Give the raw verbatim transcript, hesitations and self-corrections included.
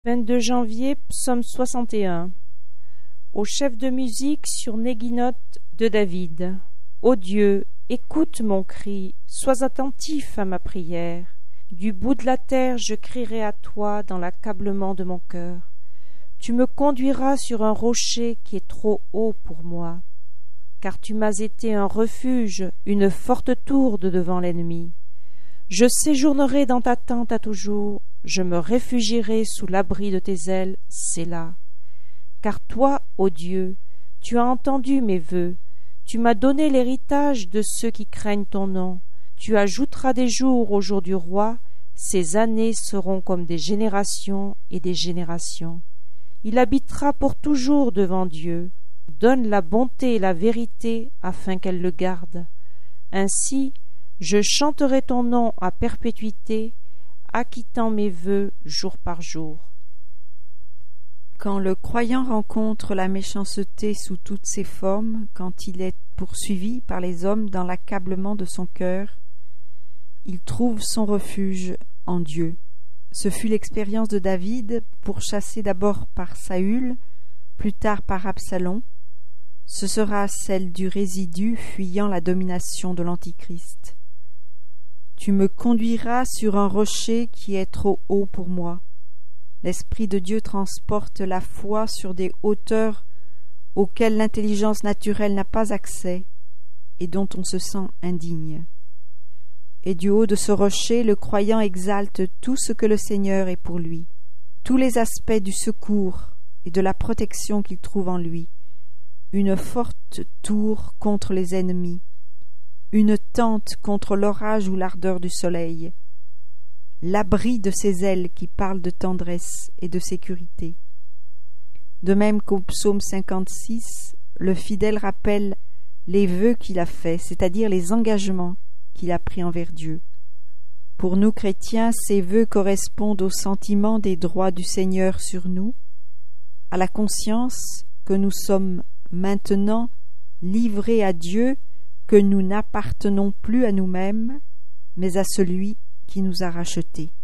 vingt-deux janvier, psaume soixante et un. Au chef de musique sur Néguinote de David. Ô Dieu, écoute mon cri, sois attentif à ma prière. Du bout de la terre je crierai à toi dans l'accablement de mon cœur. Tu me conduiras sur un rocher qui est trop haut pour moi, car tu m'as été un refuge, une forte tourde devant l'ennemi. Je séjournerai dans ta tente à toujours, je me réfugierai sous l'abri de tes ailes, Sélah. Car toi, ô Dieu, tu as entendu mes vœux, tu m'as donné l'héritage de ceux qui craignent ton nom. Tu ajouteras des jours au jour du roi, ses années seront comme des générations et des générations. Il habitera pour toujours devant Dieu. Donne la bonté et la vérité afin qu'elle le garde. Ainsi, je chanterai ton nom à perpétuité, acquittant mes vœux jour par jour. Quand le croyant rencontre la méchanceté sous toutes ses formes, quand il est poursuivi par les hommes dans l'accablement de son cœur, il trouve son refuge en Dieu. Ce fut l'expérience de David, pourchassé d'abord par Saül, plus tard par Absalom. Ce sera celle du résidu fuyant la domination de l'Antichrist. Tu me conduiras sur un rocher qui est trop haut pour moi. L'Esprit de Dieu transporte la foi sur des hauteurs auxquelles l'intelligence naturelle n'a pas accès et dont on se sent indigne. Et du haut de ce rocher, le croyant exalte tout ce que le Seigneur est pour lui, tous les aspects du secours et de la protection qu'il trouve en lui, une forte tour contre les ennemis, une tente contre l'orage ou l'ardeur du soleil, l'abri de ses ailes qui parlent de tendresse et de sécurité. De même qu'au psaume cinquante-six, le fidèle rappelle les vœux qu'il a faits, c'est-à-dire les engagements qu'il a pris envers Dieu. Pour nous chrétiens, ces vœux correspondent au sentiment des droits du Seigneur sur nous, à la conscience que nous sommes maintenant livrés à Dieu, que nous n'appartenons plus à nous-mêmes, mais à celui qui nous a rachetés.